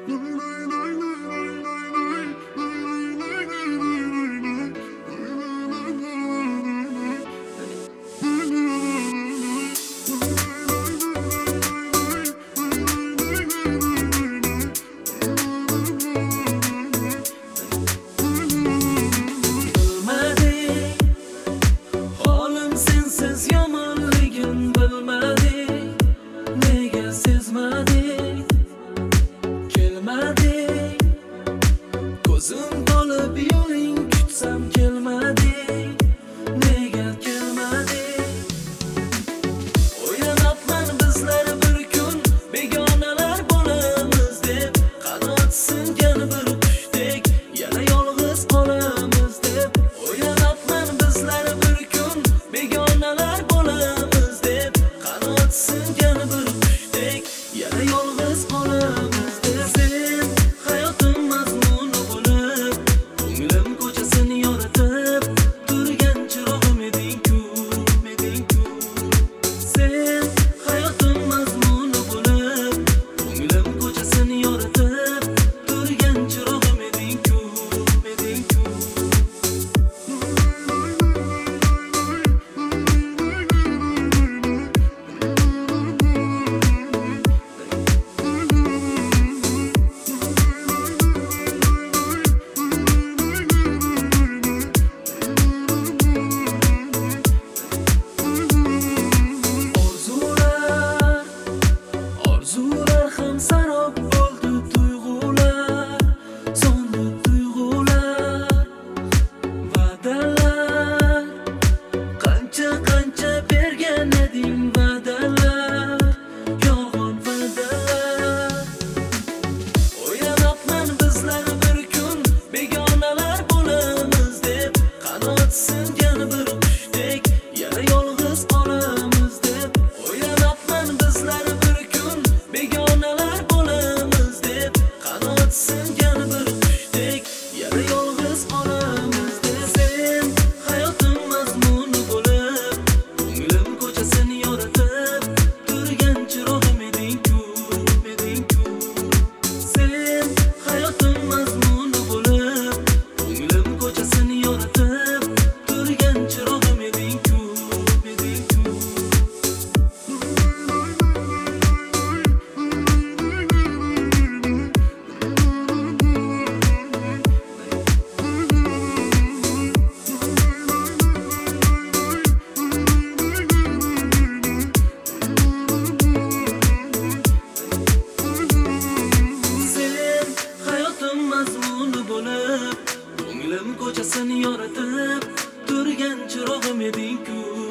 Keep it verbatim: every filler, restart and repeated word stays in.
Ko'zim tolib yo'ling kutsam kelmading, nega kelmading? O'ylanabman bizlar bir kun begonalar bo'lamiz deb, qanot singan bir qushdek yana yolg'iz qolamiz deb. O'ylanabman bizlar bir kun begonalar bo'lamiz deb, qanot singan bir qushdek yana yolg'iz qolamiz deb. Sen hayotim mazmuni bo'lib, ko'nglim ko'chasini yoritib turgan chirog'im eding-ku, eding-ku. Sen hayotim mazmuni bo'lib, ko'nglim ko'chasini yoritib turgan chirog'im eding-ku, eding-ku. Orzular ham sarob bo'ldi, tuyg'ular so'ndi, tuyg'ular va'dalar qancha qancha bergan eding, va'dalar yolg'on va'dalar. O'ylanabman bizlar bir kun begonalar bo'lamiz deb, qanot singan bir qushdek yana yolg'iz qolamiz deb. O'ylanabman bizlar bir kun begonalar bo'lamiz deb, qanot singan bir qushdek yana yolg'iz qolamiz deb. Sen hayotim mazmuni bo'lib, ko'nglim ko'chasini yoritib turgan chirog'im eding-ku, eding-ku. Sen hayotim mazmuni bo'lib, ko'nglim ko'chasini yoritib turgan chirog'im eding-ku, eding-ku. Sen hayotim mazmuni bo'lib, ko'nglim ko'chasini yoritib turgan chirog'im eding-ku.